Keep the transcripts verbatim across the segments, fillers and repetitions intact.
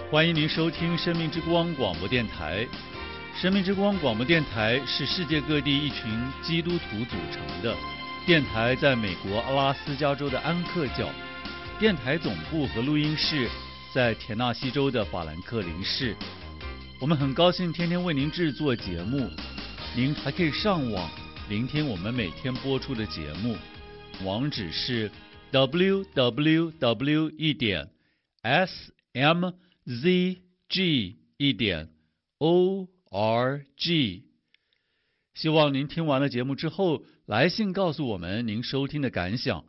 欢迎您收听生命之光广播电台。生命之光广播电台是世界各地一群基督徒组成的电台，在美国阿拉斯加州的安克教，电台总部和录音室在田纳西州的法兰克林市。我们很高兴天天为您制作节目，您还可以上网聆听我们每天播出的节目，网址是 double-u double-u double-u 一点 s m z g 一点 o r g。 希望您听完了节目之后来信告诉我们您收听的感想。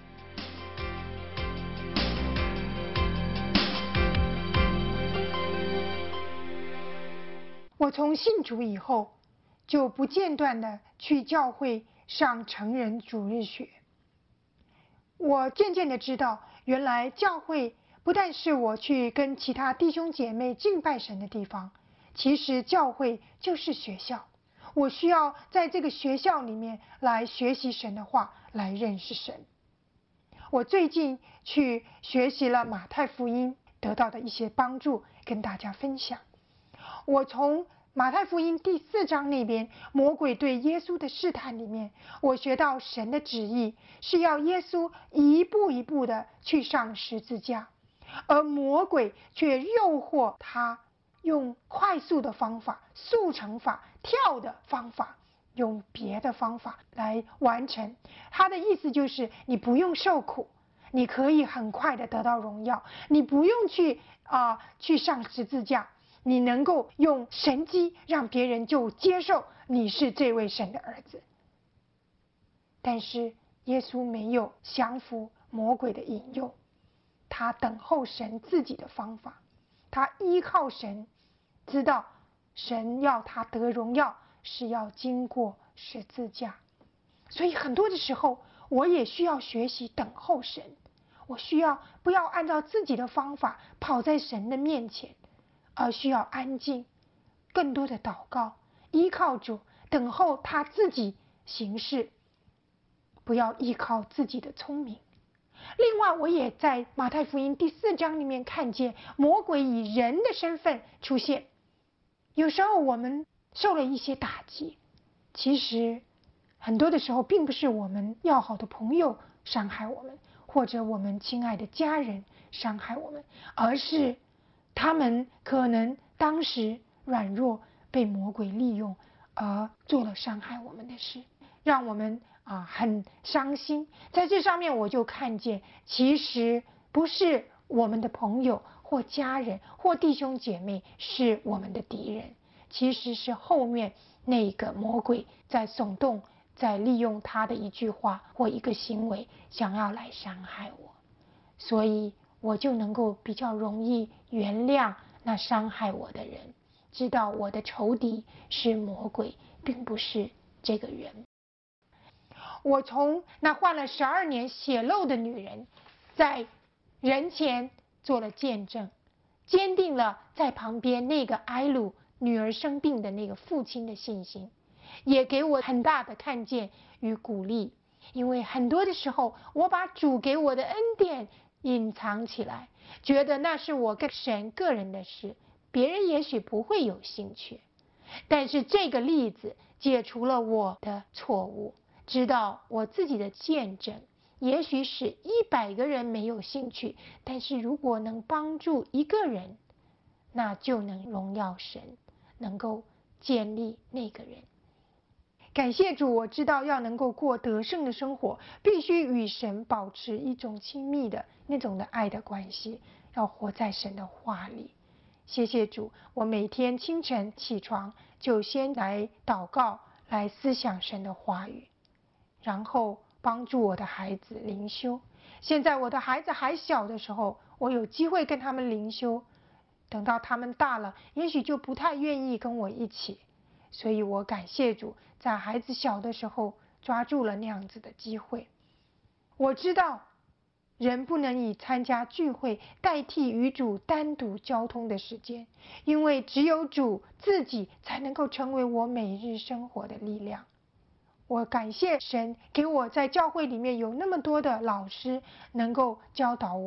我从信主以后就不间断的去教会上成人主日学。我渐渐的知道，原来教会不但是我去跟其他弟兄姐妹敬拜神的地方，其实教会就是学校。我需要在这个学校里面来学习神的话，来认识神。我最近去学习了马太福音，得到的一些帮助跟大家分享。我从马太福音第四章那边魔鬼对耶稣的试探里面，我学到神的旨意是要耶稣一步一步的去上十字架，而魔鬼却诱惑他用快速的方法、速成法、跳的方法，用别的方法来完成。他的意思就是你不用受苦，你可以很快的得到荣耀，你不用去啊、呃、去上十字架，你能够用神迹让别人就接受你是这位神的儿子。但是耶稣没有降服魔鬼的引诱，他等候神自己的方法，他依靠神，知道神要他得荣耀是要经过十字架。所以很多的时候我也需要学习等候神，我需要不要按照自己的方法跑在神的面前，而需要安静，更多的祷告，依靠主，等候他自己行事，不要依靠自己的聪明。另外，我也在马太福音第四章里面看见魔鬼以人的身份出现。有时候我们受了一些打击，其实很多的时候并不是我们要好的朋友伤害我们，或者我们亲爱的家人伤害我们，而是他们可能当时软弱，被魔鬼利用而做了伤害我们的事，让我们啊很伤心。在这上面我就看见，其实不是我们的朋友或家人或弟兄姐妹是我们的敌人，其实是后面那个魔鬼在耸动，在利用他的一句话或一个行为想要来伤害我。所以我就能够比较容易原谅那伤害我的人，知道我的仇敌是魔鬼，并不是这个人。我从那患了十二年血漏的女人，在人前做了见证，坚定了在旁边那个埃鲁女儿生病的那个父亲的信心，也给我很大的看见与鼓励。因为很多的时候我把主给我的恩典隐藏起来，觉得那是我跟神个人的事，别人也许不会有兴趣。但是这个例子解除了我的错误，知道我自己的见证也许使一百个人没有兴趣，但是如果能帮助一个人，那就能荣耀神，能够建立那个人。感谢主，我知道要能够过得胜的生活，必须与神保持一种亲密的那种的爱的关系，要活在神的话里。谢谢主，我每天清晨起床就先来祷告，来思想神的话语，然后帮助我的孩子灵修。现在我的孩子还小的时候，我有机会跟他们灵修，等到他们大了，也许就不太愿意跟我一起。所以我感谢主，在孩子小的时候抓住了那样子的机会。我知道人不能以参加聚会代替与主单独交通的时间，因为只有主自己才能够成为我每日生活的力量。我感谢神给我在教会里面有那么多的老师能够教导我，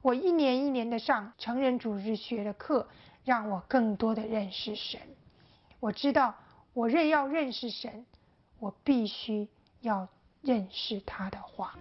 我一年一年的上成人主日学的课，让我更多的认识神。我知道，我认要认识神，我必须要认识他的话。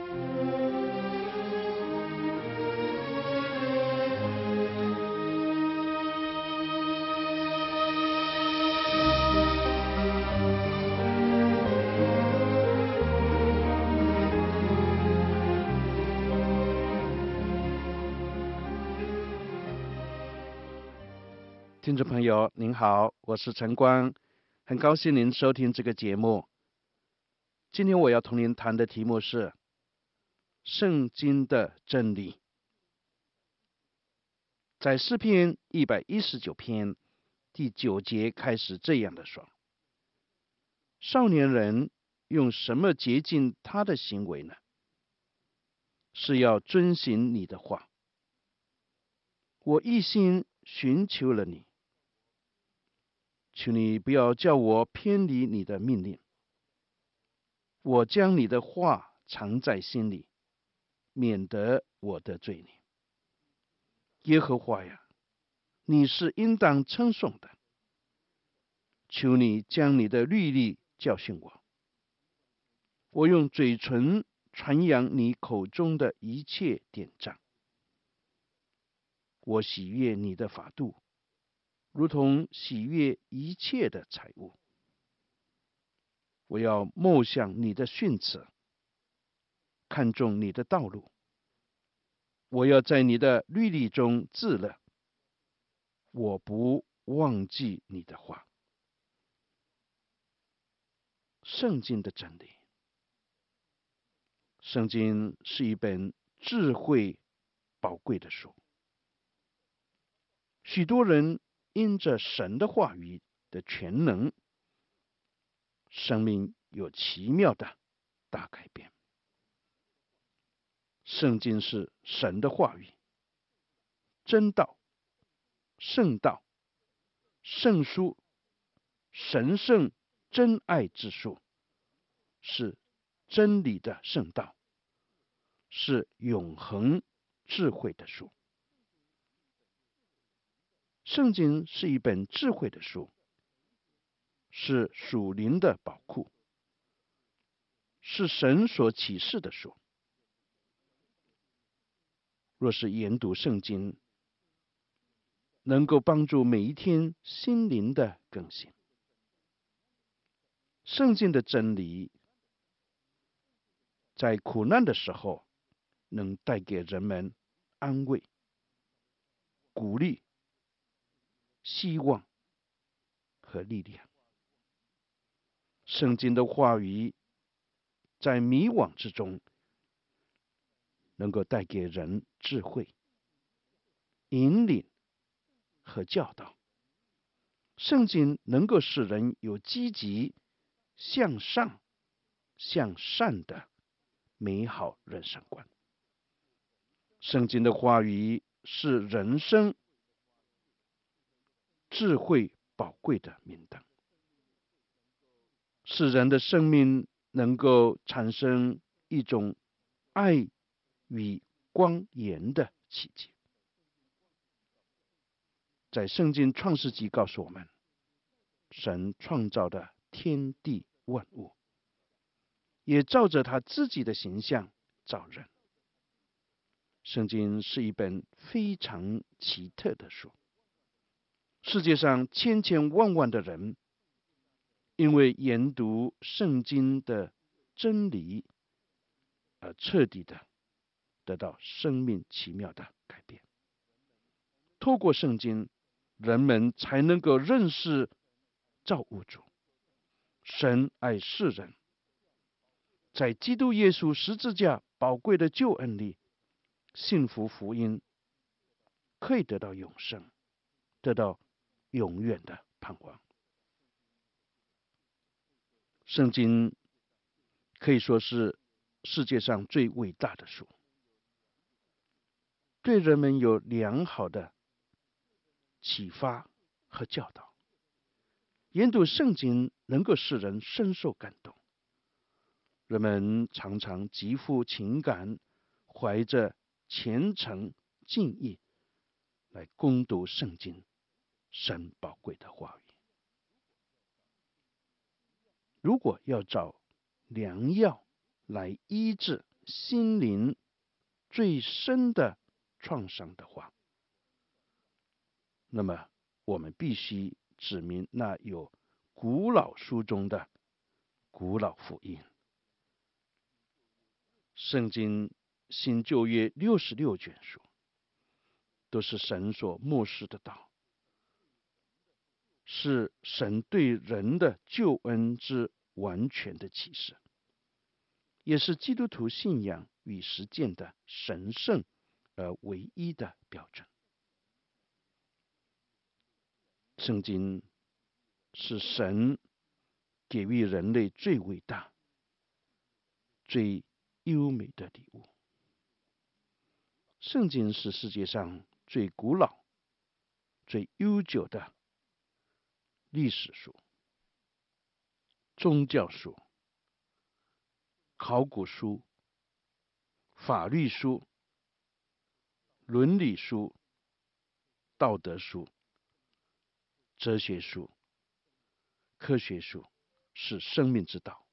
听众朋友您好，我是陈光，很高兴您收听这个节目。今天我要同您谈的题目是圣经的真理。在诗篇一百一十九篇第九节开始这样的说：少年人用什么洁净他的行为呢？是要遵行你的话。我一心寻求了你，求你不要叫我偏离你的命令。我将你的话藏在心里，免得我得罪你。耶和华呀，你是应当称颂的。求你将你的律例教训我，我用嘴唇传扬你口中的一切典章。我喜悦你的法度，如同喜悦一切的财物。我要默想你的训词，看重你的道路。我要在你的律例中自乐，我不忘记你的话。圣经的真理。圣经是一本智慧宝贵的书。许多人因着神的话语的全能，生命有奇妙的大改变。圣经是神的话语，真道、圣道、圣书、神圣真爱之书，是真理的圣道，是永恒智慧的书。圣经是一本智慧的书，是属灵的宝库，是神所启示的书。若是研读圣经，能够帮助每一天心灵的更新。圣经的真理，在苦难的时候，能带给人们安慰、鼓励、希望和力量。圣经的话语，在迷惘之中，能够带给人智慧、引领和教导。圣经能够使人有积极、向上、向善的美好人生观。圣经的话语是人生智慧宝贵的明灯，使人的生命能够产生一种爱与光盐的奇迹。在圣经创世纪告诉我们，神创造的天地万物，也照着他自己的形象造人。圣经是一本非常奇特的书，世界上千千万万的人，因为研读圣经的真理，而彻底的得到生命奇妙的改变。透过圣经，人们才能够认识造物主。神爱世人，在基督耶稣十字架宝贵的救恩里，幸福福音可以得到永生，得到永远的盼望。圣经可以说是世界上最伟大的书，对人们有良好的启发和教导。研读圣经能够使人深受感动，人们常常极富情感，怀着虔诚敬意来攻读圣经，神宝贵的话语。如果要找良药来医治心灵最深的创伤的话，那么我们必须指明那有古老书中的古老福音。圣经新旧约六十六卷书，都是神所默示的道，是神对人的救恩之完全的启示，也是基督徒信仰与实践的神圣而唯一的标准。圣经是神给予人类最伟大、最优美的礼物。圣经是世界上最古老、最悠久的历史书、宗教书、考古书、法律书、伦理书、道德书、哲学书、科学书，是生命之道。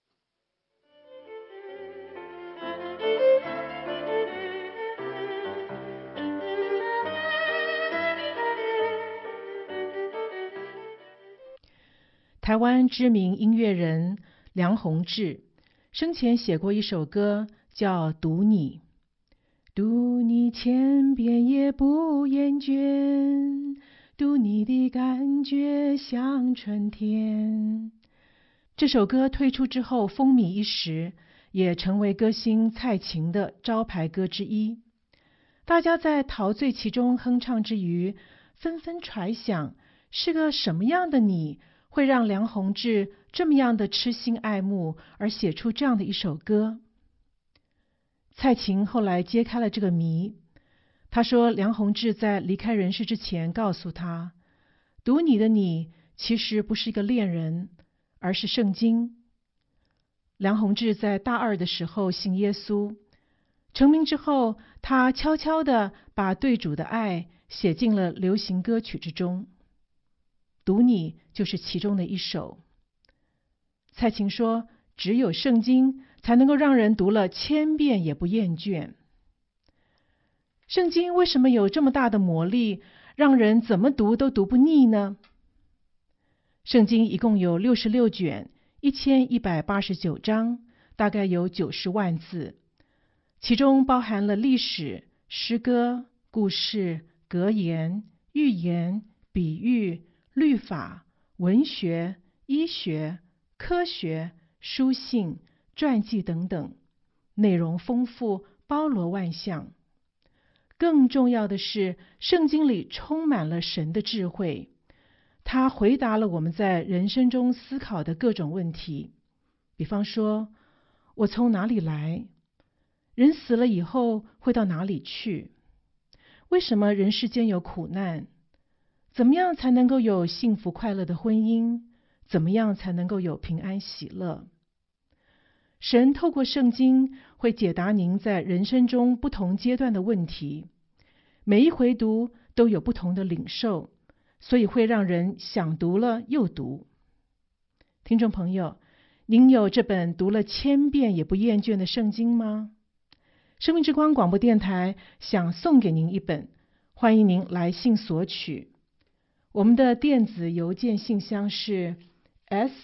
台湾知名音乐人梁鸿志生前写过一首歌叫《读你》，读你千遍也不厌倦，读你的感觉像春天。这首歌推出之后风靡一时，也成为歌星蔡琴的招牌歌之一。大家在陶醉其中哼唱之余，纷纷揣想是个什么样的你会让梁鸿志这么样的痴心爱慕，而写出这样的一首歌。蔡琴后来揭开了这个谜，她说梁鸿志在离开人世之前告诉他，读你的你其实不是一个恋人，而是圣经。梁鸿志在大二的时候信耶稣，成名之后，他悄悄地把对主的爱写进了流行歌曲之中，读你就是其中的一首。蔡琴说，只有圣经才能够让人读了千遍也不厌倦。圣经为什么有这么大的魔力，让人怎么读都读不腻呢？圣经一共有六十六卷，一千一百八十九章，大概有九十万字，其中包含了历史、诗歌、故事、格言、寓言、比喻、律法、文学、医学、科学、书信、传记等等，内容丰富，包罗万象。更重要的是，圣经里充满了神的智慧，它回答了我们在人生中思考的各种问题。比方说，我从哪里来？人死了以后会到哪里去？为什么人世间有苦难？怎么样才能够有幸福快乐的婚姻？怎么样才能够有平安喜乐？神透过圣经会解答您在人生中不同阶段的问题，每一回读都有不同的领受，所以会让人想读了又读。听众朋友，您有这本读了千遍也不厌倦的圣经吗？生命之光广播电台想送给您一本，欢迎您来信索取。我们的电子邮件信箱是 s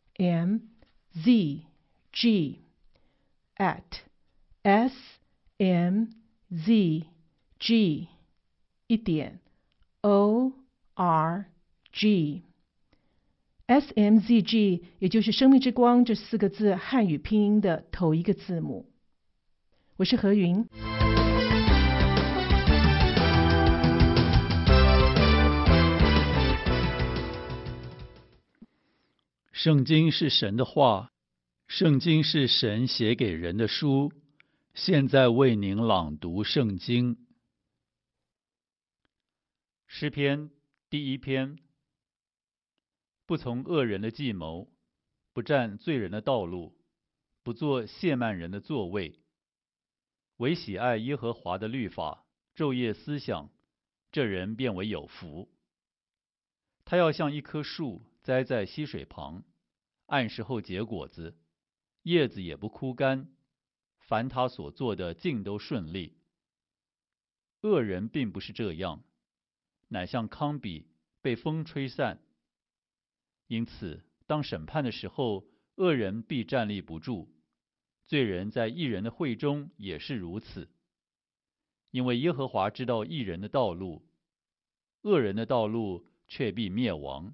m z g at s m z g 一点 o r g S M Z G 也就是生命之光这四个字汉语拼音的头一个字母。我是何云。 圣经是神的话，圣经是神写给人的书。现在为您朗读圣经。诗篇第一篇。不从恶人的计谋，不占罪人的道路，不做亵慢人的座位，唯喜爱耶和华的律法， 昼夜思想，这人便为有福。他要像一棵树栽在溪水旁，按时候结果子，叶子也不枯干，凡他所做的尽都顺利。恶人并不是这样，乃像糠秕被风吹散。因此，当审判的时候，恶人必站立不住，罪人在义人的会中也是如此。因为耶和华知道义人的道路，恶人的道路却必灭亡。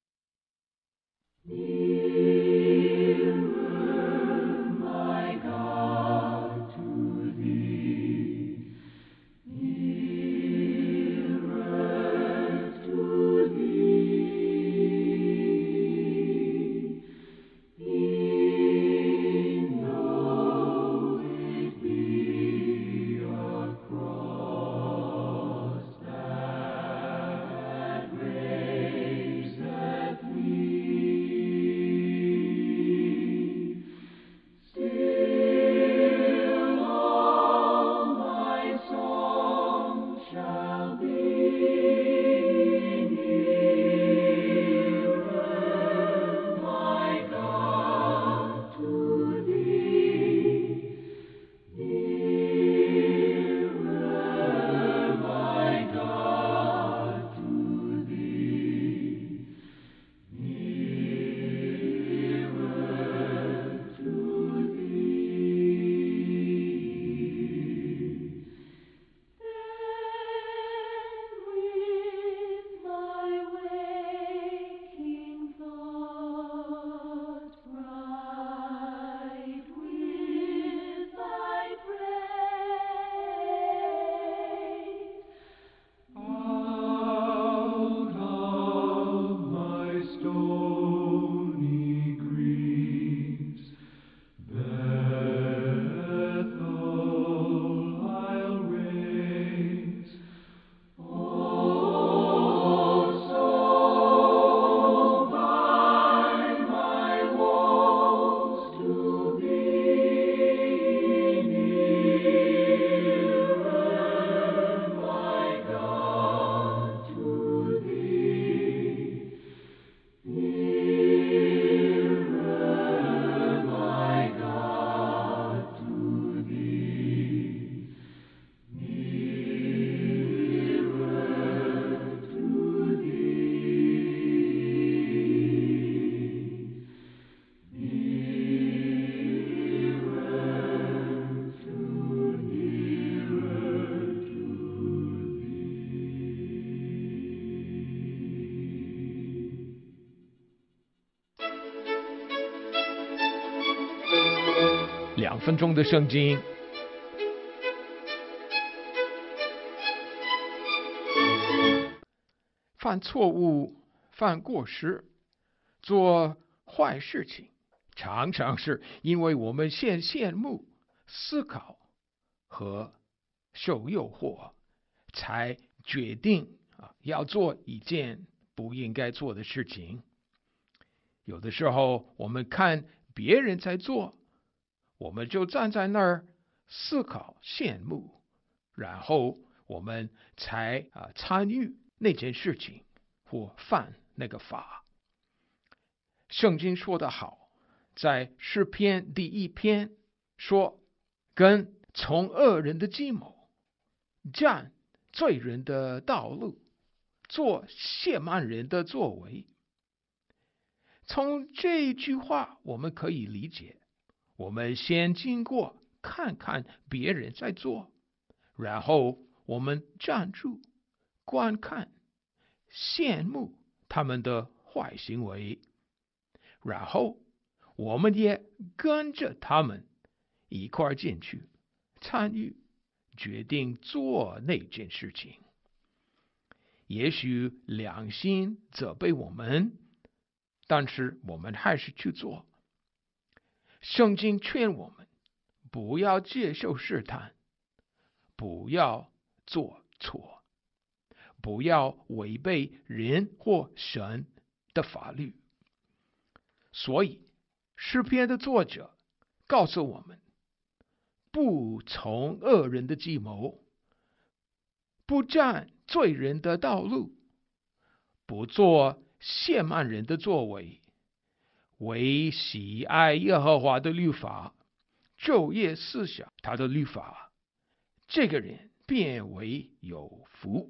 两分钟的圣经，犯错误、犯过失、做坏事情，常常是因为我们先羡慕、思考和受诱惑，才决定啊要做一件不应该做的事情。有的时候，我们看别人在做，我们就站在那儿思考、羡慕，然后我们才啊参与那件事情或犯那个法。圣经说得好，在诗篇第一篇说，跟从恶人的计谋，占罪人的道路，做亵慢人的作为。从这句话我们可以理解，我们先经过看看别人在做，然后我们站住观看，羡慕他们的坏行为，然后我们也跟着他们一块进去参与，决定做那件事情。也许良心责备我们，但是我们还是去做。圣经劝我们不要接受试探，不要做错，不要违背人或神的法律。所以诗篇的作者告诉我们，不从恶人的计谋， 不占罪人的道路，不做亵慢人的作为，唯喜爱耶和华的律法，昼夜思想他的律法，这个人便为有福。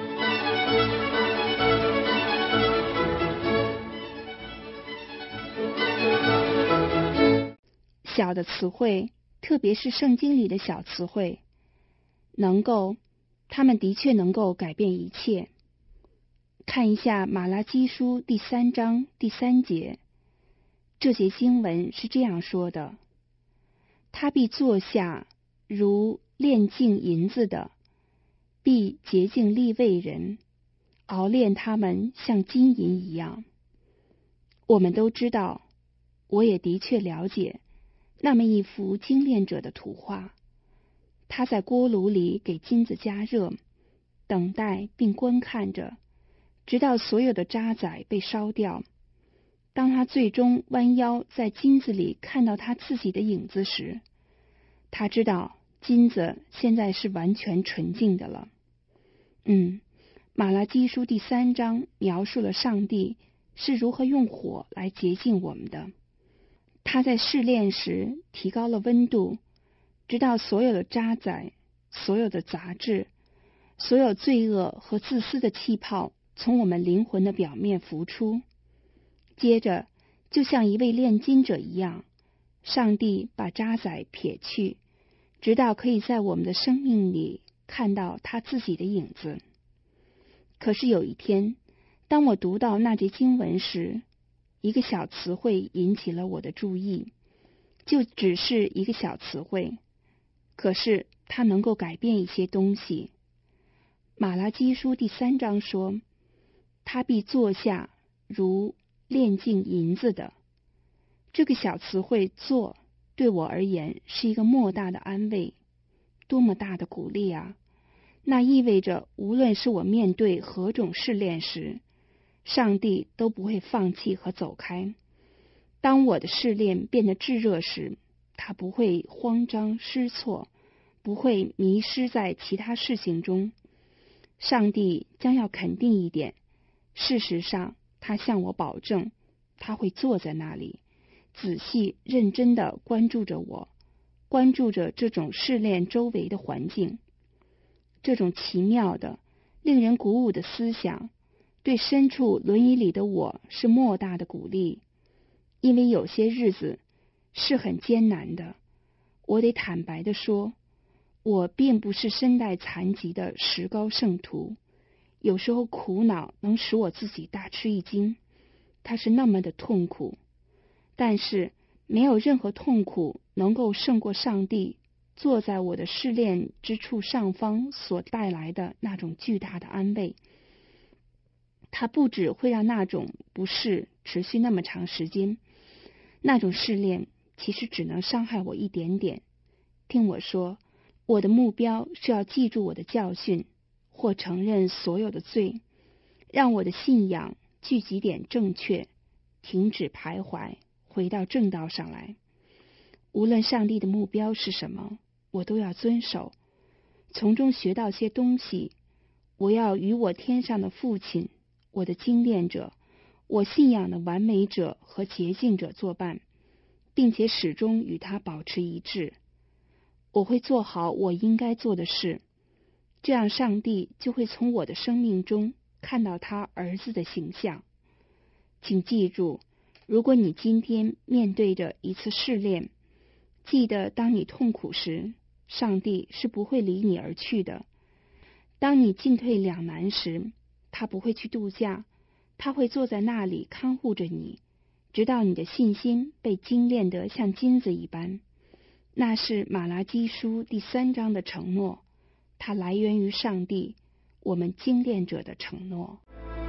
小的词汇，特别是圣经里的小词汇，能够，他们的确能够改变一切。看一下马拉基书第三章第三节，这节经文是这样说的：他必坐下如炼净银子的，必洁净利未人，熬炼他们像金银一样。我们都知道，我也的确了解那么一幅精炼者的图画。他在锅炉里给金子加热，等待并观看着，直到所有的渣滓被烧掉。当他最终弯腰在金子里看到他自己的影子时，他知道金子现在是完全纯净的了。嗯，马拉基书第三章描述了上帝是如何用火来洁净我们的。他在试炼时提高了温度，直到所有的渣滓、所有的杂质、所有罪恶和自私的气泡从我们灵魂的表面浮出。接着，就像一位炼金者一样，上帝把渣滓撇去，直到可以在我们的生命里看到他自己的影子。可是有一天，当我读到那节经文时，一个小词汇引起了我的注意，就只是一个小词汇，可是它能够改变一些东西。马拉基书第三章说，他必坐下如炼净银子的。这个小词汇坐对我而言是一个莫大的安慰，多么大的鼓励啊！那意味着无论是我面对何种试炼时，上帝都不会放弃和走开。当我的试炼变得炙热时，他不会慌张失措，不会迷失在其他事情中。上帝将要肯定一点，事实上他向我保证，他会坐在那里，仔细认真地关注着我，关注着这种试炼周围的环境。这种奇妙的令人鼓舞的思想对身处轮椅里的我是莫大的鼓励。因为有些日子是很艰难的，我得坦白地说，我并不是身带残疾的石膏圣徒，有时候苦恼能使我自己大吃一惊，它是那么的痛苦。但是没有任何痛苦能够胜过上帝坐在我的试炼之处上方所带来的那种巨大的安慰。它不只会让那种不适持续那么长时间，那种试炼其实只能伤害我一点点。听我说，我的目标是要记住我的教训，或承认所有的罪，让我的信仰聚集点正确，停止徘徊，回到正道上来。无论上帝的目标是什么，我都要遵守，从中学到些东西。我要与我天上的父亲，我的精炼者，我信仰的完美者和洁净者作伴，并且始终与他保持一致。我会做好我应该做的事，这样上帝就会从我的生命中看到他儿子的形象。请记住，如果你今天面对着一次试炼，记得当你痛苦时，上帝是不会离你而去的。当你进退两难时，他不会去度假，他会坐在那里看护着你，直到你的信心被精炼得像金子一般。那是马拉基书第三章的承诺，它来源于上帝，我们精炼者的承诺。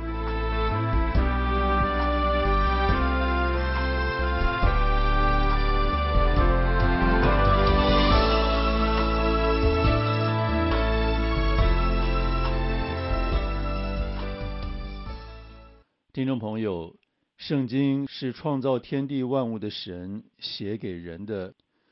听众朋友，圣经是创造天地万物的神写给人的，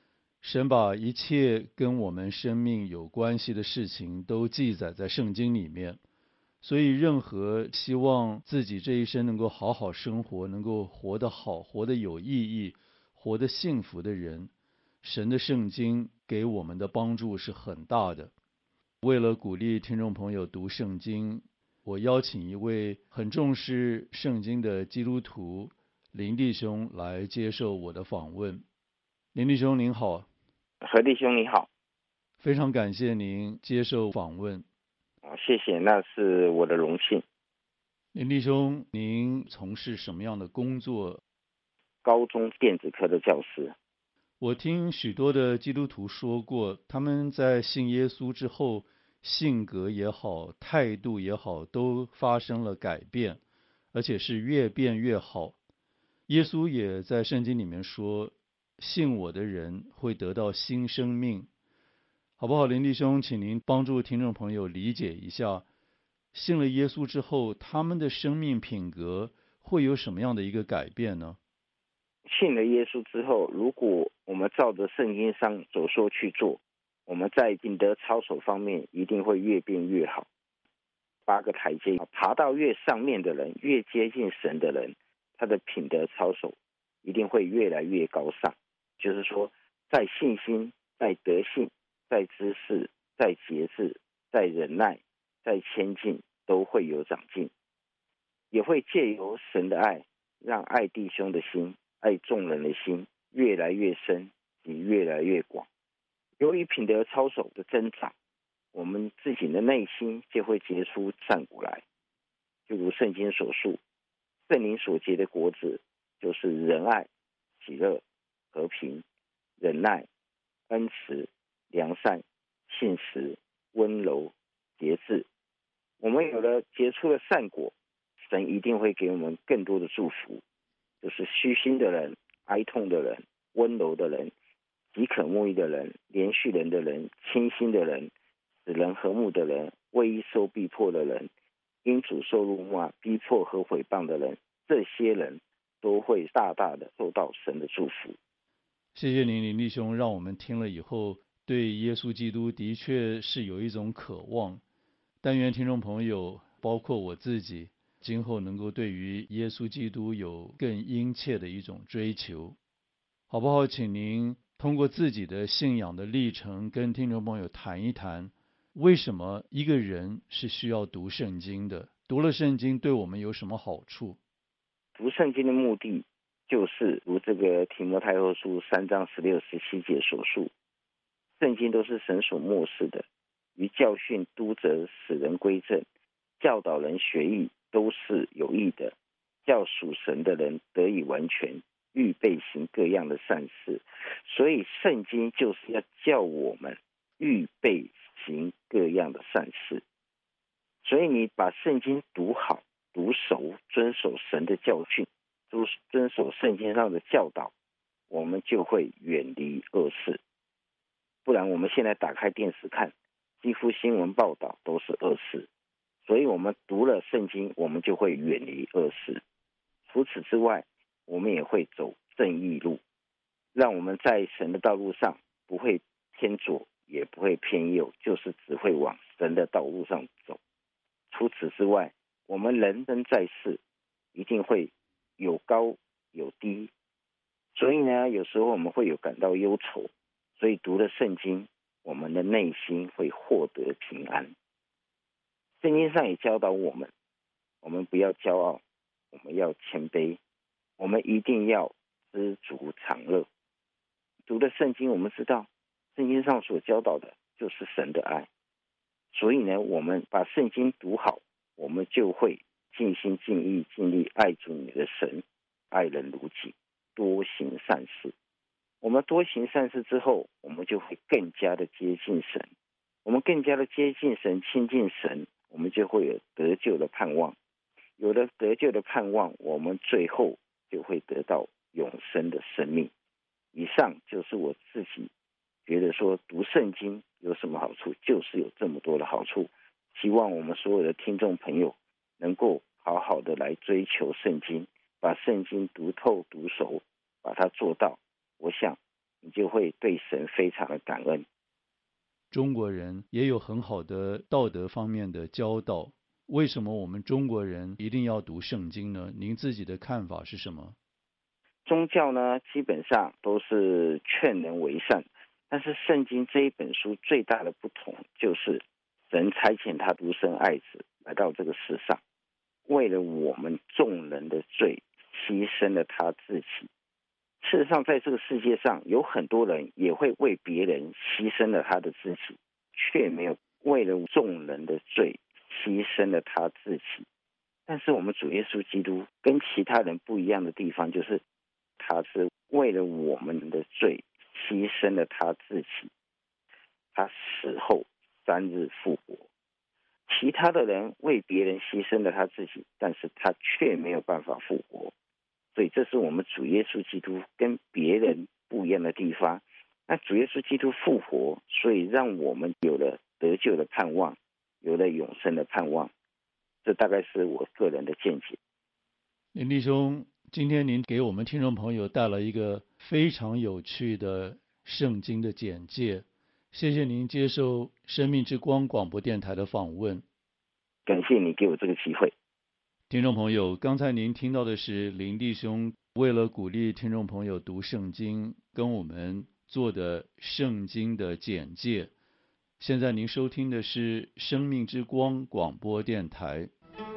神把一切跟我们生命有关系的事情都记载在圣经里面，所以任何希望自己这一生能够好好生活，能够活得好，活得有意义，活得幸福的人，神的圣经给我们的帮助是很大的。为了鼓励听众朋友读圣经，我邀请一位很重视圣经的基督徒林弟兄来接受我的访问。林弟兄您好。 何弟兄你好。 非常感谢您接受访问。 谢谢，那是我的荣幸。 林弟兄，您从事什么样的工作？ 高中电子科的教师。 我听许多的基督徒说过，他们在信耶稣之后，性格也好，态度也好，都发生了改变，而且是越变越好。耶稣也在圣经里面说，信我的人会得到新生命。好不好，林弟兄，请您帮助听众朋友理解一下，信了耶稣之后，他们的生命品格会有什么样的一个改变呢？ 信了耶稣之后，如果我们照着圣经上所说去做，我们在品德操守方面一定会越变越好。八个台阶，爬到越上面的人，越接近神的人，他的品德操守一定会越来越高尚。就是说，在信心，在德性，在知识，在节制，在忍耐，在谦敬，都会有长进。也会借由神的爱，让爱弟兄的心，爱众人的心越来越深，也越来越广。由于品德操守的增长，我们自己的内心就会结出善果来。就如圣经所述，圣灵所结的果子就是仁爱、喜乐、和平、忍耐、恩慈、良善、信实、温柔、节制。我们有了结出了善果，神一定会给我们更多的祝福，就是虚心的人、哀痛的人、温柔的人、饥渴慕义的人、连续人的人、清心的人、使人和睦的人、为义受逼迫的人、因主受辱骂、逼迫和毁谤的人，这些人都会大大的受到神的祝福。 谢谢您，林弟兄，让我们听了以后对耶稣基督的确是有一种渴望。但愿听众朋友，包括我自己，今后能够对于耶稣基督有更殷切的一种追求。好不好？请您通过自己的信仰的历程跟听众朋友谈一谈，为什么一个人是需要读圣经的？读了圣经对我们有什么好处？ 读圣经的目的就是如这个提摩太后书三章十六十七节所述，圣经都是神所默示的，于教训、督责、使人归正、教导人学义，都是有益的，叫属神的人得以完全，预备行各样的善事。所以圣经就是要叫我们预备行各样的善事。所以你把圣经读好、读熟，遵守神的教训，遵守圣经上的教导，我们就会远离恶事。不然我们现在打开电视看，几乎新闻报道都是恶事。所以我们读了圣经，我们就会远离恶事。除此之外，我们也会走正义路，让我们在神的道路上不会偏左，也不会偏右，就是只会往神的道路上走。除此之外，我们人生在世一定会有高有低，所以呢，有时候我们会有感到忧愁，所以读了圣经，我们的内心会获得平安。圣经上也教导我们，我们不要骄傲，我们要谦卑，我们一定要知足常乐。读了圣经，我们知道圣经上所教导的就是神的爱，所以呢，我们把圣经读好，我们就会尽心尽意尽力爱主你的神，爱人如己，多行善事。我们多行善事之后，我们就会更加的接近神，我们更加的接近神、亲近神，我们就会有得救的盼望。有了得救的盼望，我们最后就会得到永生的生命。以上就是我自己觉得说读圣经有什么好处，就是有这么多的好处。希望我们所有的听众朋友能够好好的来追求圣经，把圣经读透读熟，把它做到，我想你就会对神非常的感恩。 中国人也有很好的道德方面的教导，为什么我们中国人一定要读圣经呢？您自己的看法是什么？ 宗教呢，基本上都是劝人为善，但是圣经这一本书最大的不同就是神差遣他独生爱子来到这个世上，为了我们众人的罪牺牲了他自己。事实上在这个世界上有很多人也会为别人牺牲了他的自己，却没有为了众人的罪牺牲了他自己。但是我们主耶稣基督跟其他人不一样的地方，就是他是为了我们的罪牺牲了他自己，他死后三日复活。其他的人为别人牺牲了他自己，但是他却没有办法复活。所以这是我们主耶稣基督跟别人不一样的地方。那主耶稣基督复活，所以让我们有了得救的盼望，有了永生的盼望。这大概是我个人的见解。 林弟兄，今天您给我们听众朋友带来一个非常有趣的圣经的简介，谢谢您接受生命之光广播电台的访问。 感谢你给我这个机会。 听众朋友，刚才您听到的是林弟兄为了鼓励听众朋友读圣经，跟我们做的圣经的简介。现在您收听的是生命之光广播电台。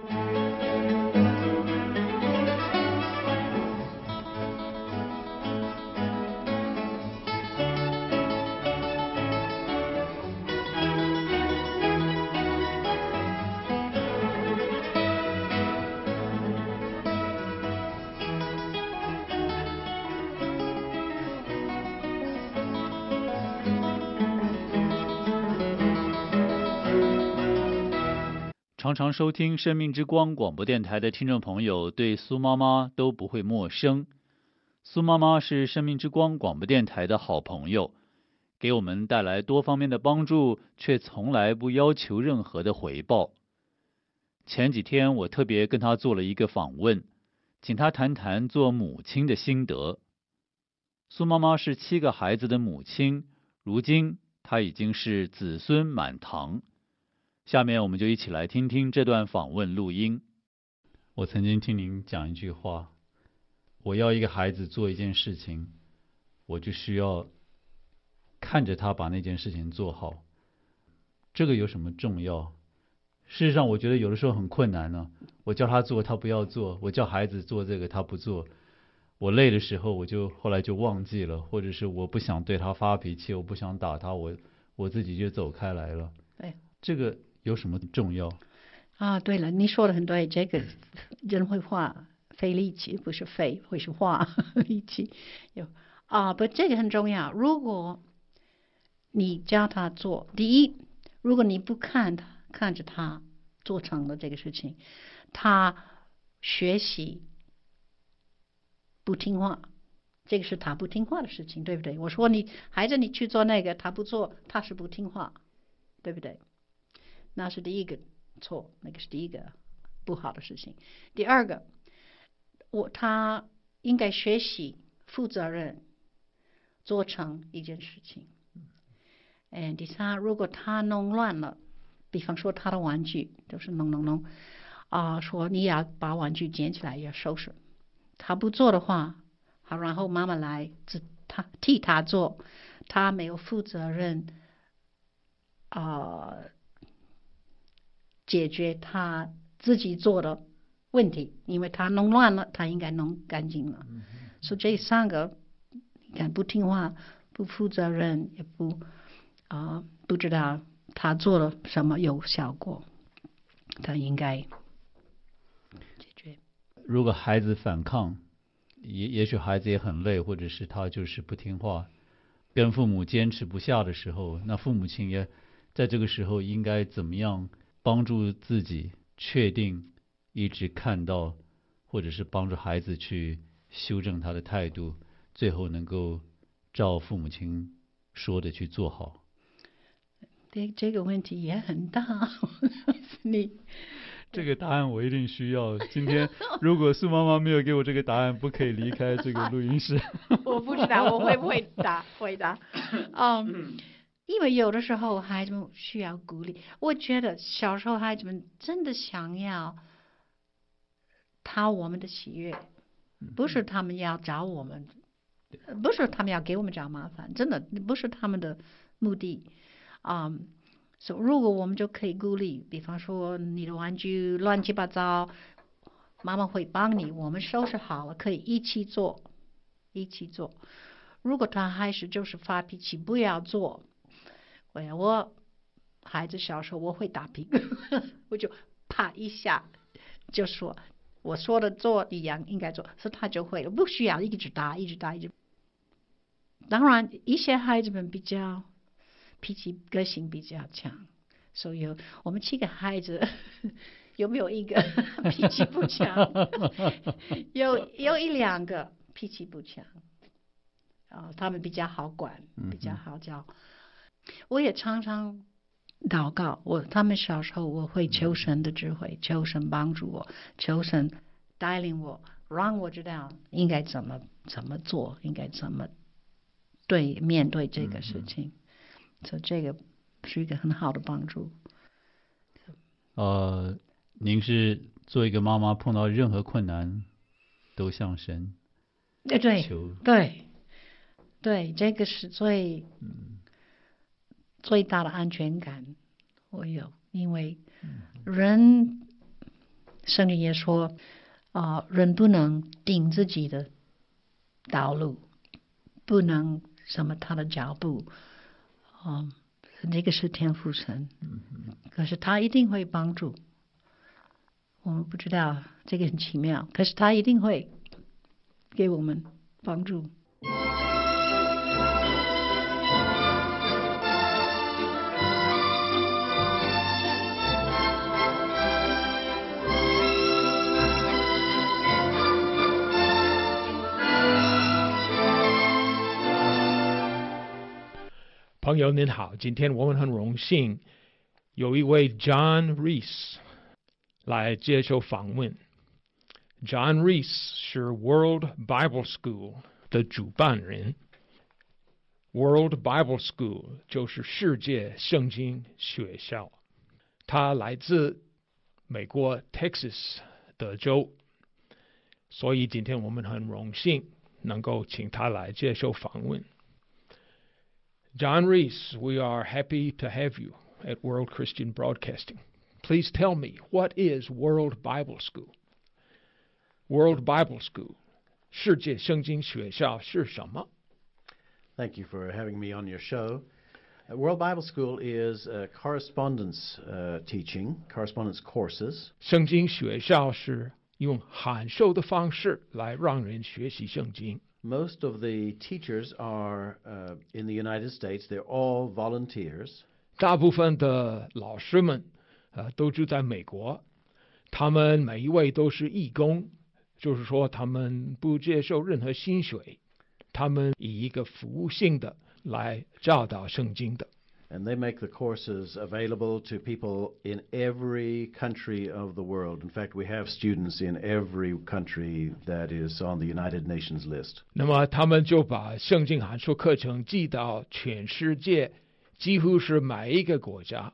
常常收听生命之光广播电台的听众朋友对苏妈妈都不会陌生。苏妈妈是生命之光广播电台的好朋友，给我们带来多方面的帮助，却从来不要求任何的回报。前几天我特别跟她做了一个访问，请她谈谈做母亲的心得。苏妈妈是七个孩子的母亲，如今她已经是子孙满堂。下面我们就一起来听听这段访问录音。我曾经听您讲一句话，我要一个孩子做一件事情，我就需要看着他把那件事情做好。这个有什么重要？事实上我觉得有的时候很困难呢、啊。我叫他做他不要做，我叫孩子做这个他不做，我累的时候我就后来就忘记了，或者是我不想对他发脾气，我不想打他，我我自己就走开来了。 对， 这个有什么重要啊？对了，你说的很对，这个人会花费力气，不是费，会是花力气有啊，不，这个很重要。如果你教他做，第一，如果你不看他看着他做成了这个事情，他学习不听话，这个是他不听话的事情，对不对？我说你孩子你去做那个，他不做，他是不听话，对不对？那是第一个错，那个是第一个不好的事情。第二个，我他应该学习负责任，做成一件事情。嗯，第三，如果他弄乱了，比方说他的玩具就是弄弄弄啊、呃，说你要把玩具捡起来要收拾，他不做的话，好，然后妈妈来他替他做，他没有负责任啊。呃解决他自己做的问题，因为他弄乱了，他应该弄干净了。嗯、所以这三个，你看不听话、不负责任，也不啊、呃、不知道他做了什么有效果，他应该解决。 如果孩子反抗，也也许孩子也很累，或者是他就是不听话，跟父母坚持不下的时候，那父母亲也在这个时候应该怎么样？帮助自己确定一直看到，或者是帮助孩子去修正他的态度，最后能够照父母亲说的去做好。 对，这个问题也很大。你这个答案我一定需要。今天如果苏妈妈没有给我这个答案，不可以离开这个录音室。 我不知道我会不会答回答。嗯，因为有的时候孩子们需要鼓励。我觉得小时候孩子们真的想要讨我们的喜悦，不是他们要找我们，不是他们要给我们找麻烦，真的不是他们的目的。嗯，所以如果我们就可以鼓励，比方说你的玩具乱七八糟，妈妈会帮你，我们收拾好了，可以一起做，一起做。如果他还是就是发脾气，不要做，我我孩子小时候我会打屁股，我就啪一下就说我说的做一样应该做，所以他就会了，不需要一直打一直打一直。当然一些孩子们比较脾气个性比较强，所以我们七个孩子有没有一个脾气不强？有有一两个脾气不强，啊，他们比较好管，比较好教。我也常常祷告，我他们小时候我会求神的智慧，求神帮助我，求神带领我，让我知道应该怎么怎么做，应该怎么对面对这个事情。所以这个是一个很好的帮助。 呃，您是做一个妈妈，碰到任何困难都向神对求， 对对，这个是最、 嗯、 最大的安全感我有，因为人圣经也说啊、呃，人不能定自己的道路，不能什么他的脚步。哦，那个是天父神，可是他一定会帮助。我们不知道，这个很奇妙，可是他一定会给我们帮助。 朋友您好，今天我们很荣幸有一位 John Reese 来接受访问。John Reese 是 World Bible School 的主办人。World Bible School 就是世界圣经学校，他来自美国 Texas 德州，所以今天我们很荣幸能够请他来接受访问。John Reese, we are happy to have you at World Christian Broadcasting. Please tell me, what is World Bible School? World Bible School, 世界圣经学校是什么？ Thank you for having me on your show. Uh, World Bible School is uh, correspondence uh, teaching, correspondence courses. 圣经学校是用函授的方式来让人学习圣经。 Most of the teachers are uh, in the United States. They're all volunteers. 大部分的老师们，呃，都住在美国，他们每一位都是义工，就是说他们不接受任何薪水，他们以一个服务性的来教导圣经的。 And they make the courses available to people in every country of the world. In fact, we have students in every country that is on the United Nations list. 那么他们就把圣经函授课程寄到全世界，几乎是每一个国家。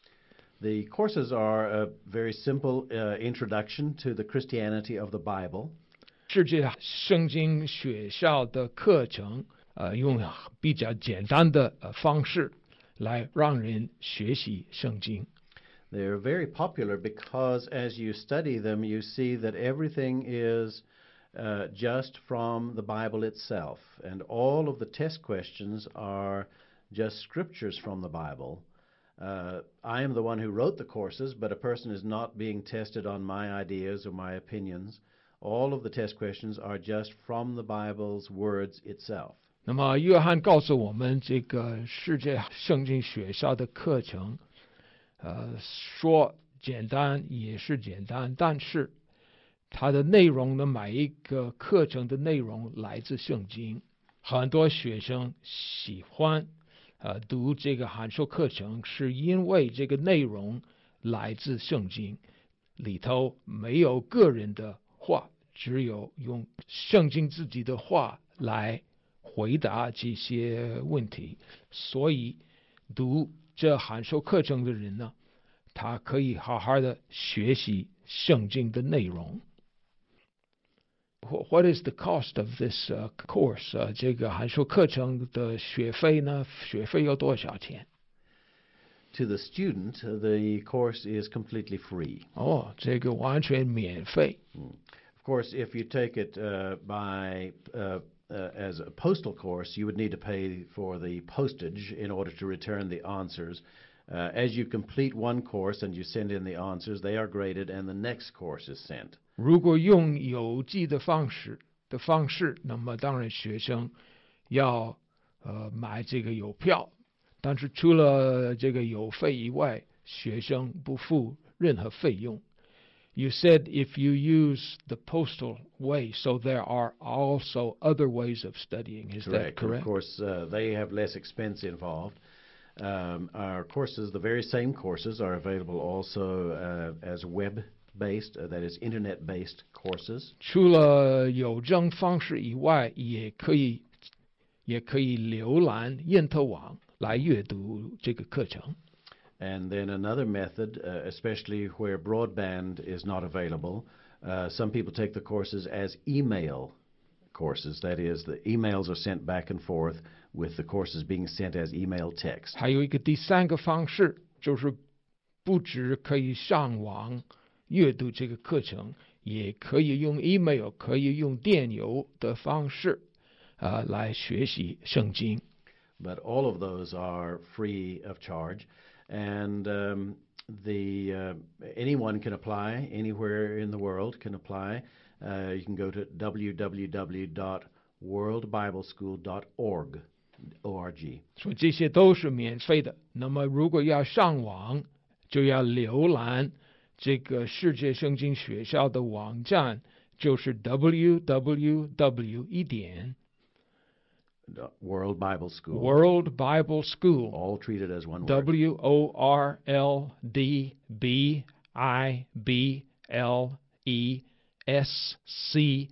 The courses are a very simple uh, introduction to the Christianity of the Bible. 世界圣经学校的课程，呃，用比较简单的呃方式来让人学习圣经。 They're very popular because as you study them, you see that everything is uh, just from the Bible itself, and all of the test questions are just scriptures from the Bible. Uh, I am the one who wrote the courses, but a person is not being tested on my ideas or my opinions. All of the test questions are just from the Bible's words itself. 那么约翰告诉我们，这个世界圣经学校的课程，呃，说简单也是简单，但是它的内容呢，每一个课程的内容来自圣经。很多学生喜欢呃读这个函授课程，是因为这个内容来自圣经， 里头没有个人的话，只有用圣经自己的话来回答这些问题。所以读这函授课程的人呢，他可以好好的学习圣经的内容。What is the cost of this、uh, course？ 呃，这个函授课程的学费呢？学费要多少钱？ To the student, the course is completely free. 哦，这个完全免费。 Mm. Of course, if you take it uh, by uh, uh, as a postal course, you would need to pay for the postage in order to return the answers. Uh, as you complete one course and you send in the answers, they are graded, and the next course is sent. 如果用邮寄的方式的方式，那么当然学生要呃买这个邮票，但是除了这个邮费以外，学生不付任何费用。You said if you use the postal way, so there are also other ways of studying. Is Correct. that correct? Of course, uh, they have less expense involved. Um, our courses, the very same courses, are available also uh, as web-based, uh, that is, internet-based courses. 除了邮政方式以外，也可以也可以浏览因特网来阅读这个课程。 And then another method, uh, especially where broadband is not available, uh, some people take the courses as email courses. That is, the emails are sent back and forth with the courses being sent as email text. 还有一个第三个方式，就是不只可以上网阅读这个课程，也可以用 email， 可以用电邮的方式，呃，来学习圣经。 But all of those are free of charge, and um, the uh, anyone can apply anywhere in the world can apply. Uh, you can go to w w w dot world bible school dot org. O R G. 所以这些都是免费的。那么如果要上网，就要浏览这个世界圣经学校的网站，就是 w w w 一点 World Bible School. World Bible School. All treated as one word. W O R L D B I B L E S C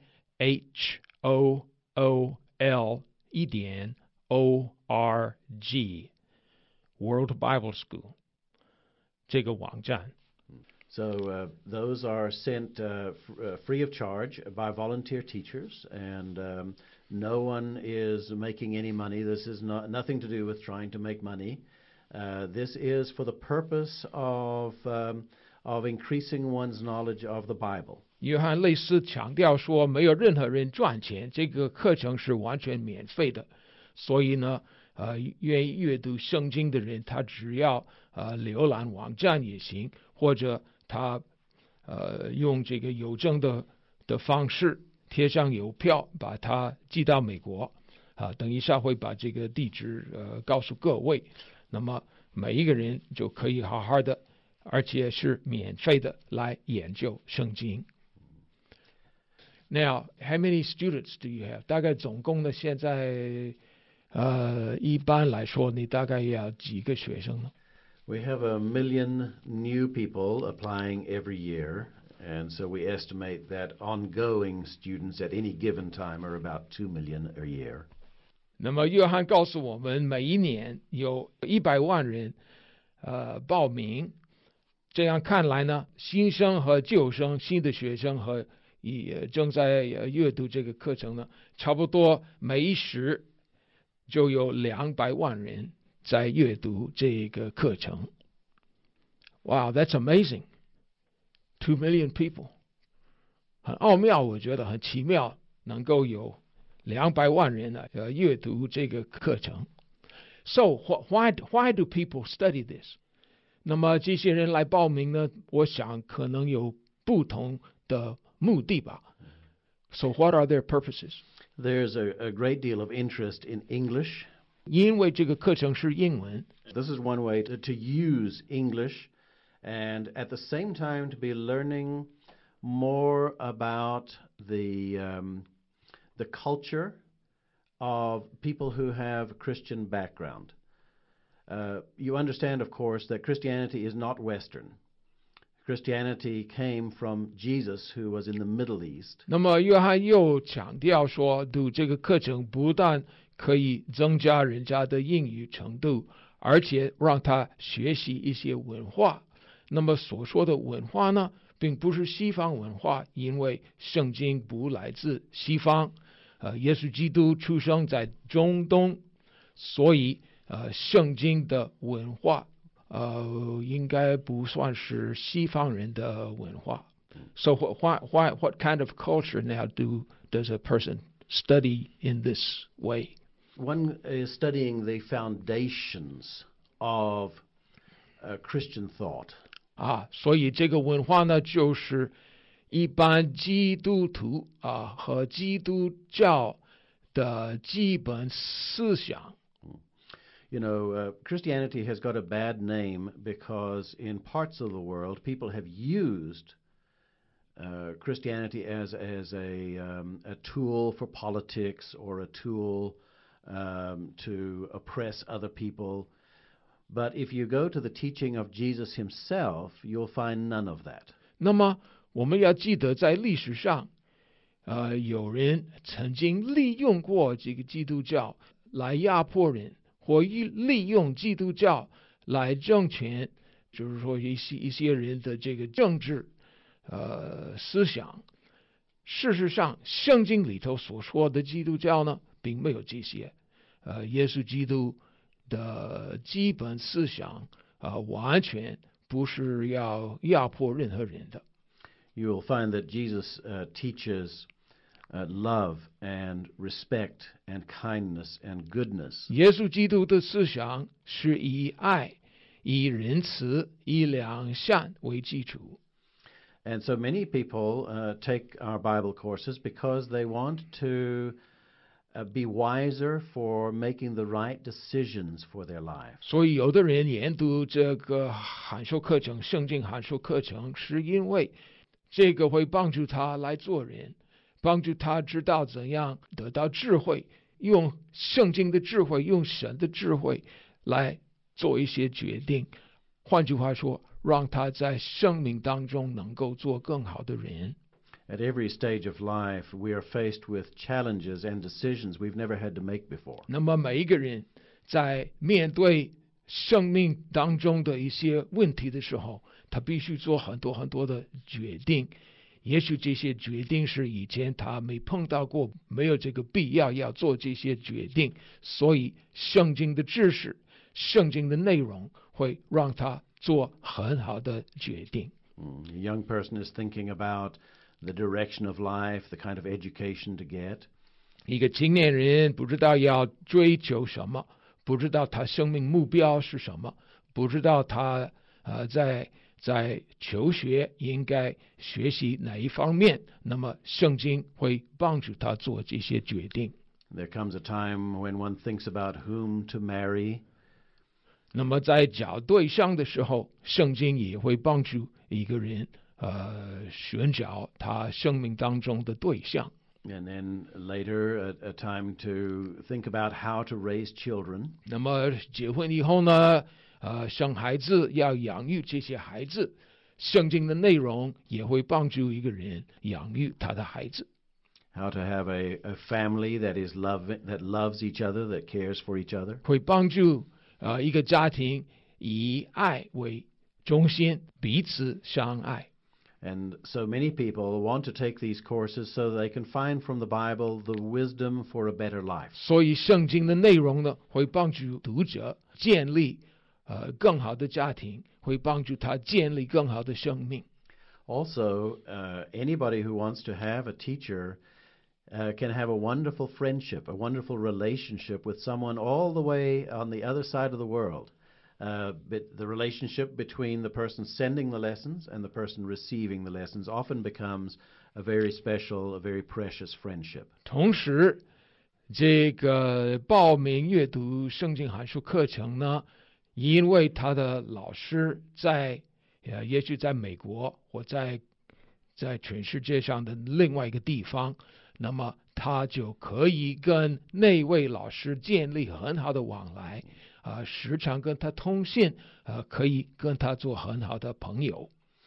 H O O L 一点 O R G World Bible School 这个网站。 So uh, those are sent uh, f- uh, free of charge by volunteer teachers, and um, no one is making any money. This is not nothing to do with trying to make money. Uh, this is for the purpose of um, of increasing one's knowledge of the Bible. 约翰类似强调说，没有任何人赚钱，这个课程是完全免费的。所以呢，呃，愿意阅读圣经的人，他只要呃浏览网站也行，或者他呃用这个邮政的的方式贴上邮票，把它寄到美国啊。等一下会把这个地址呃告诉各位。那么每一个人就可以好好的，而且是免费的来研究圣经。Now, how many students do you have? 大概总共呢，现在呃一般来说，你大概要几个学生呢？ We have a million new people applying every year, and so we estimate that ongoing students at any given time are about two million a year. 那么约翰告诉我们，每一年有一百万人呃报名。这样看来呢，新生和旧生、新的学生和也正在阅读这个课程呢，差不多每一时就有两百万人在阅读这个课程。Wow, that's amazing! Two million people， 很奥妙，我觉得很奇妙，能够有两百万人呢呃阅读这个课程。So why why do people study this？ 那么这些人来报名呢，我想可能有不同的目的吧。So what are their purposes? There's a, a great deal of interest in English. 因为这个课程是英文。 This is one way to, to use English and at the same time to be learning more about the um, the culture of people who have Christian background. Uh, you understand, of course, that Christianity is not Western. Christianity came from Jesus, who was in the Middle East. 那么约翰又强调说，读这个课程不但可以增加人家的英语程度，而且让他学习一些文化。那么所说的文化呢，并不是西方文化，因为圣经不来自西方。呃，耶稣基督出生在中东，所以呃，圣经的文化呃，应该不算是西方人的文化。So what, why, what kind of culture now do does a person study in this way? One is studying the foundations of uh, Christian thought. 啊，所以这个文化呢，就是一般基督徒啊和基督教的基本思想。 You know, uh, Christianity has got a bad name because in parts of the world people have used uh, Christianity as as a um, a tool for politics or a tool um, to oppress other people. But if you go to the teaching of Jesus himself, you'll find none of that. 那么我们要记得，在历史上，呃，有人曾经利用过这个基督教来压迫人。或利用基督教来政权，就是说一些一些人的这个政治呃思想。事实上，圣经里头所说的基督教呢，并没有这些。呃，耶稣基督的基本思想啊、呃，完全不是要压迫任何人的。 You will find that Jesus uh, teaches Uh, love and respect and kindness and goodness. 耶稣基督的思想是以爱、以仁慈、以良善为基础。 And so many people uh, take our Bible courses because they want to uh, be wiser for making the right decisions for their lives. 所以有的人研读这个函授课程、圣经函授课程，是因为这个会帮助他来做人。帮助他知道怎样得到智慧，用圣经的智慧，用神的智慧来做一些决定。换句话说，让他在生命当中能够做更好的人。 At every stage of life, we are faced with challenges and decisions we've never had to make before. 那么每一个人在面对生命当中的一些问题的时候，他必须做很多很多的决定。也许这些决定是以前他没碰到过，没有这个必要要做这些决定，所以圣经的知识、圣经的内容会让他做很好的决定。 Mm, a young person is thinking about the direction of life, the kind of education to get. 一个青年人不知道要追求什么，不知道他生命目标是什么，不知道他呃在。在求学应该学习哪一方面，那么圣经会帮助他做这些决定。 There comes a time when one thinks about whom to marry. 那么在找对象的时候，圣经也会帮助一个人呃寻找他生命当中的对象。 And then later, a, a time to think about how to raise children. 那么结婚以后呢？呃，生孩子要养育这些孩子，圣经的内容也会帮助一个人养育他的孩子。 How to have a, a family that is loving, that loves each other, that cares for each other. 会帮助呃一个家庭以爱为中心，彼此相爱。 And so many people want to take these courses so they can find from the Bible the wisdom for a better life. 所以圣经的内容呢，会帮助读者建立。呃，更好的家庭会帮助他建立更好的生命。 Also, uh, anybody who wants to have a teacher uh, can have a wonderful friendship, a wonderful relationship with someone all the way on the other side of the world. Uh, but the relationship between the person sending the lessons and the person receiving the lessons often becomes a very special, a very precious friendship. 同时，这个报名阅读圣经函授课程呢？因为他的老师在，呃，也许在美国或在在全世界上的另外一个地方，那么他就可以跟那位老师建立很好的往来，啊、呃，时常跟他通信，呃，可以跟他做很好的朋友。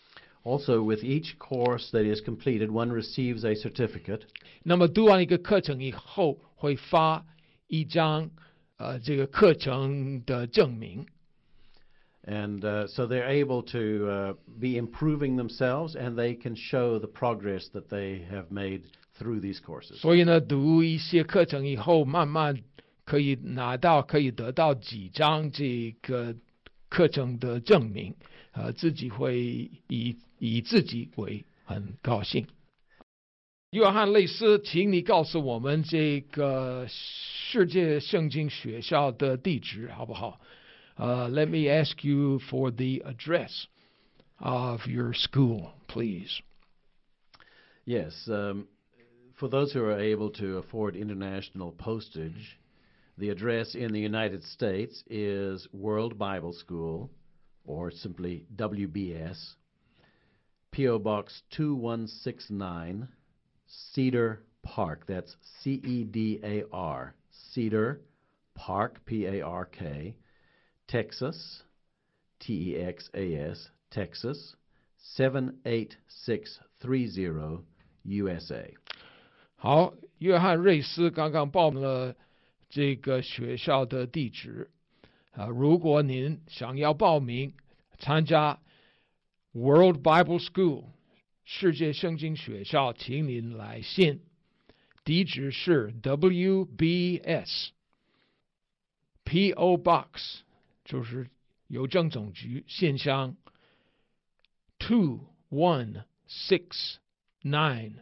Also, with each course that is completed, one receives a certificate. 那么读完一个课程以后，会发一张呃这个课程的证明。 And uh, so they're able to uh, be improving themselves, and they can show the progress that they have made through these courses. 所以呢，读一些课程以后，慢慢可以拿到，可以得到几张这个课程的证明，呃，自己会以以自己为很高兴。约翰类斯，请你告诉我们这个世界圣经学校的地址好不好？Uh, let me ask you for the address of your school, please. Yes, um, for those who are able to afford international postage, the address in the United States is World Bible School, or simply W B S, P O Box two one six nine, Cedar Park. That's C E D A R, Cedar Park, P A R K, Texas, T E X A S, Texas, seven eight six three zero, U S A. 好，约翰瑞斯刚刚报了这个学校的地址啊。如果您想要报名参加 World Bible School 世界圣经学校，请您来信，地址是 W B S P O Box。就是邮政总局信箱 two one six nine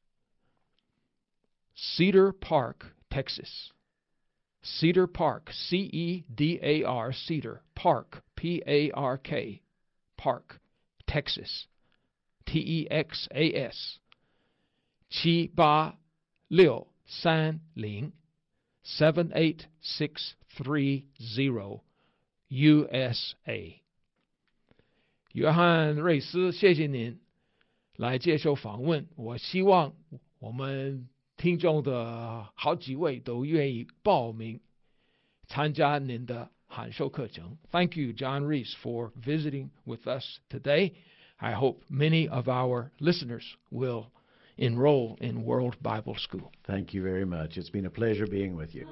Cedar Park, Texas. Cedar Park, C E D A R, Cedar Park, P A R K, Park, Texas, T E X A S, 七八六三零 seven eight six three zero U S A。 约翰瑞斯，谢谢您来接受访问。我希望我们听众的好几位都愿意报名参加您的函授课程。 Thank you, John Reese, for visiting with us today. I hope many of our listeners will enroll in World Bible School. Thank you very much. It's been a pleasure being with you. .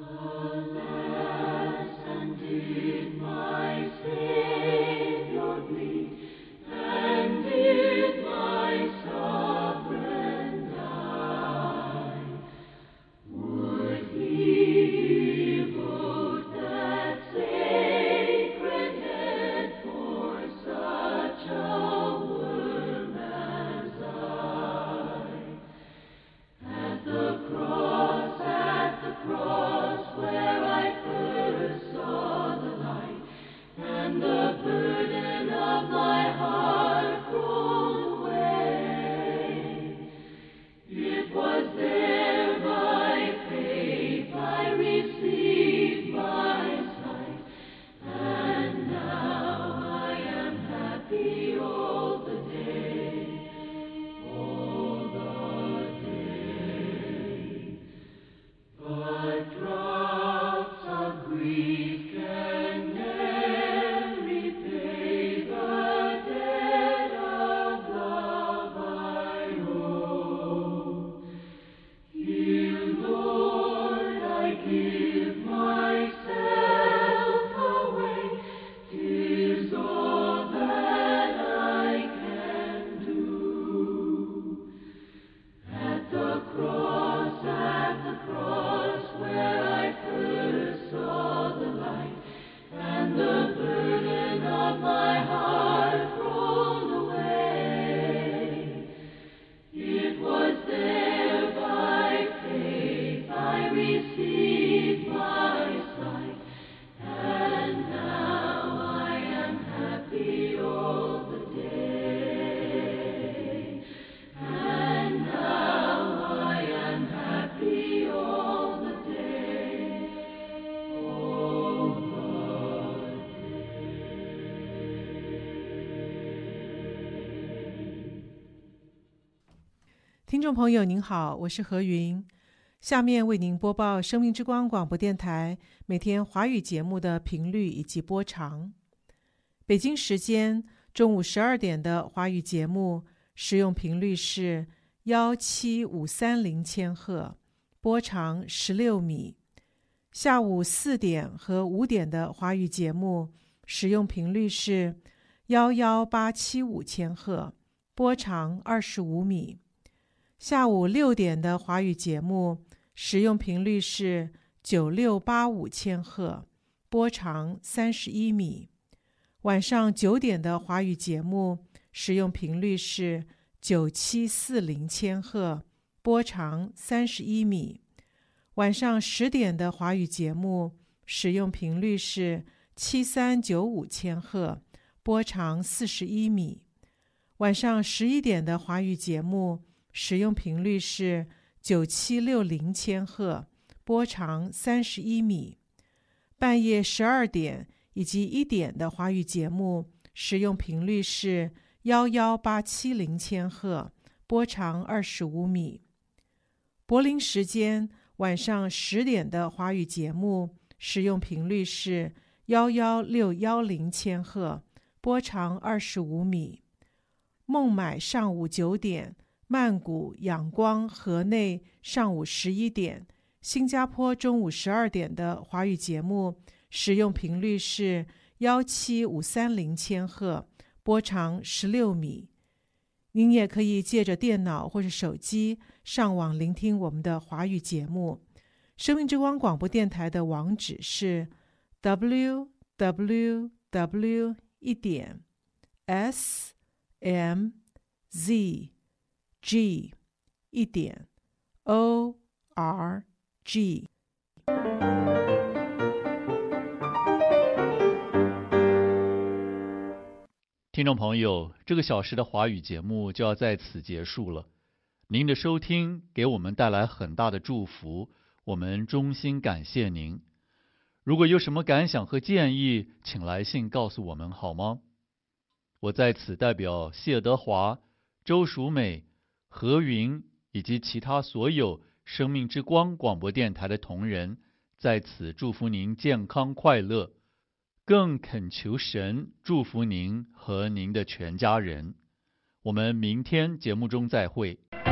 听众朋友您好，我是何云，下面为您播报生命之光广播电台每天华语节目的频率以及波长。北京时间中午十二点的华语节目使用频率是一七五三零千赫，波长十六米。下午四点和五点的华语节目使用频率是一一八七五千赫，波长二十五米。下午六点的华语节目使用频率是九六八五千赫，波长三十一米。晚上九点的华语节目使用频率是九七四零千赫，波长三十一米。晚上十点的华语节目使用频率是七三九五千赫，波长四十一米。晚上十一点的华语节目使用频率是九七六零千赫，波长三十一米。半夜十二点以及一点的华语节目使用频率是一一八七零千赫，波长二十五米。柏林时间晚上十点的华语节目使用频率是一一六一零千赫，波长二十五米。孟买上午九点，曼谷、仰光、河内上午十一点，新加坡中午十二点的华语节目使用频率是一七五三零千赫，波长十六米。您也可以借着电脑或是手机上网聆听我们的华语节目。生命之光广播电台的网址是 double-u double-u double-u 一点 s m z g 一点 o r g。 听众朋友，这个小时的华语节目就要在此结束了。您的收听给我们带来很大的祝福，我们衷心感谢您。如果有什么感想和建议，请来信告诉我们好吗？我在此代表谢德华、周淑美、何云以及其他所有生命之光广播电台的同仁，在此祝福您健康快乐，更恳求神祝福您和您的全家人。我们明天节目中再会。